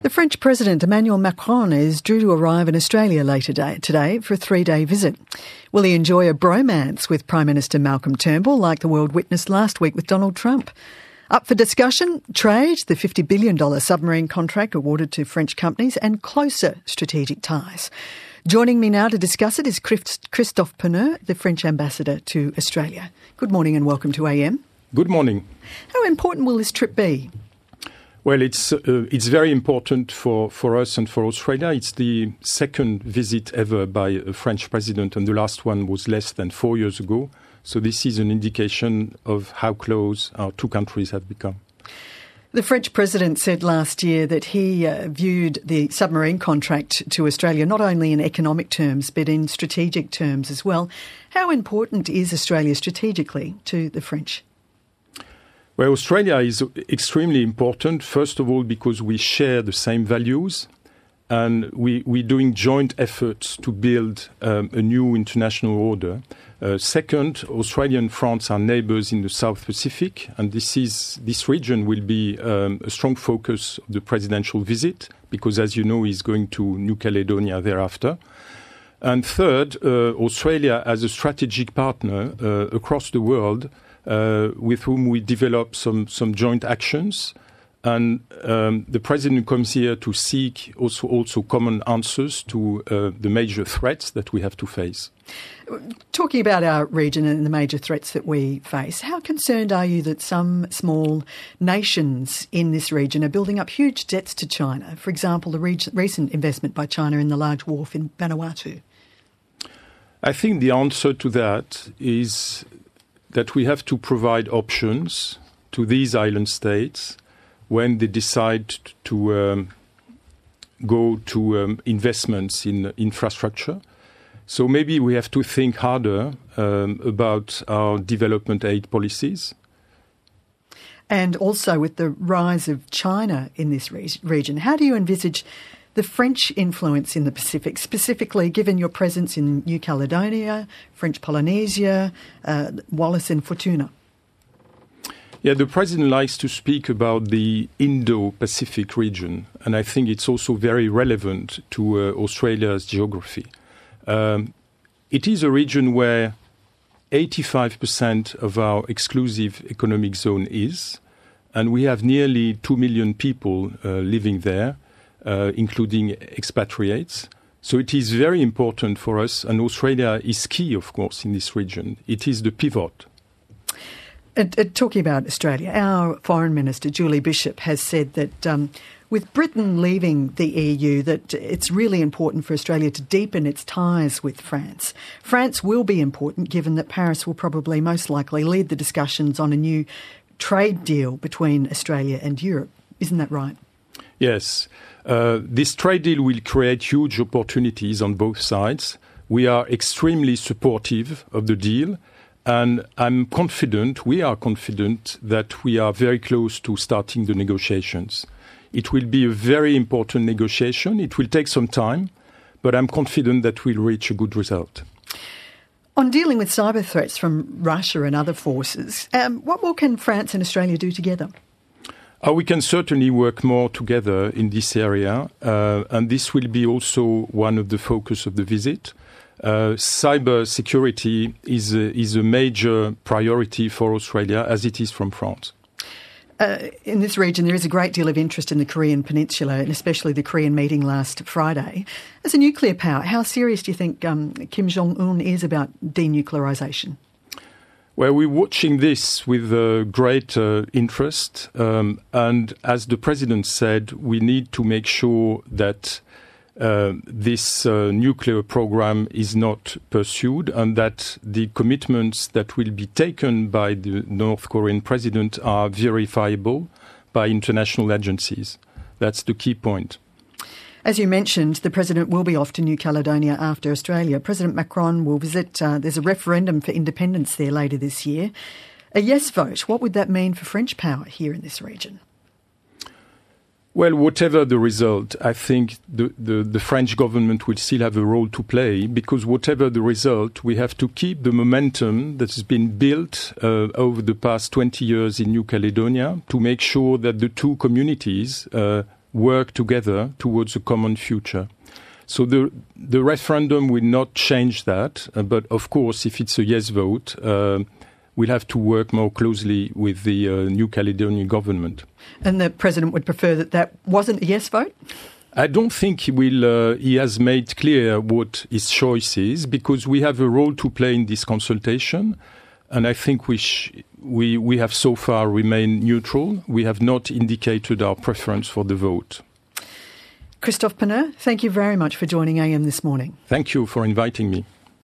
The French President Emmanuel Macron is due to arrive in Australia later today for a 3-day visit. Will he enjoy a bromance with Prime Minister Malcolm Turnbull like the world witnessed last week with Donald Trump? Up for discussion, trade, the $50 billion submarine contract awarded to French companies and closer strategic ties. Joining me now to discuss it is Christophe Perneux, the French ambassador to Australia. Good morning and welcome to AM. Good morning. How important will this trip be? Well, it's very important for us and for Australia. It's the second visit ever by a French president, and the last one was less than 4 years ago. So this is an indication of how close our two countries have become. The French president said last year that he viewed the submarine contract to Australia not only in economic terms but in strategic terms as well. How important is Australia strategically to the French? Well, Australia is extremely important, first of all, because we share the same values and we're doing joint efforts to build a new international order. Second, Australia and France are neighbours in the South Pacific, and this region will be a strong focus of the presidential visit, because, as you know, he's going to New Caledonia thereafter. And third, Australia as a strategic partner across the world, with whom we develop some joint actions. And the president comes here to seek also common answers to the major threats that we have to face. Talking about our region and the major threats that we face, how concerned are you that some small nations in this region are building up huge debts to China? For example, the recent investment by China in the large wharf in Vanuatu. I think the answer to that is that we have to provide options to these island states when they decide to go to investments in infrastructure. So maybe we have to think harder about our development aid policies. And also with the rise of China in this region, how do you envisage the French influence in the Pacific, specifically given your presence in New Caledonia, French Polynesia, Wallis and Futuna? Yeah, the president likes to speak about the Indo-Pacific region, and I think it's also very relevant to Australia's geography. It is a region where 85% of our exclusive economic zone is, and we have nearly 2 million people living there, including expatriates. So it is very important for us, and Australia is key, of course, in this region. It is the pivot. Talking about Australia, our Foreign Minister, Julie Bishop, has said that with Britain leaving the EU, that it's really important for Australia to deepen its ties with France. France will be important, given that Paris will probably most likely lead the discussions on a new trade deal between Australia and Europe. Isn't that right? Yes. This trade deal will create huge opportunities on both sides. We are extremely supportive of the deal. And we are confident that we are very close to starting the negotiations. It will be a very important negotiation. It will take some time, but I'm confident that we'll reach a good result. On dealing with cyber threats from Russia and other forces, what more can France and Australia do together? We can certainly work more together in this area, and this will be also one of the focus of the visit. Cyber security is a major priority for Australia, as it is from France. In this region, there is a great deal of interest in the Korean Peninsula, and especially the Korean meeting last Friday. As a nuclear power, how serious do you think Kim Jong-un is about denuclearisation? Well, we're watching this with great interest. And as the President said, we need to make sure that this nuclear program is not pursued, and that the commitments that will be taken by the North Korean president are verifiable by international agencies. That's the key point. As you mentioned, the president will be off to New Caledonia after Australia. President Macron will visit. There's a referendum for independence there later this year. A yes vote, what would that mean for French power here in this region? Well, whatever the result, I think the French government will still have a role to play, because whatever the result, we have to keep the momentum that has been built over the past 20 years in New Caledonia to make sure that the two communities work together towards a common future. So the referendum will not change that, but of course, if it's a yes vote, we'll have to work more closely with the New Caledonian government. And the President would prefer that wasn't a yes vote? I don't think he will. He has made clear what his choice is, because we have a role to play in this consultation, and I think we have so far remained neutral. We have not indicated our preference for the vote. Christophe Penner, thank you very much for joining AM this morning. Thank you for inviting me.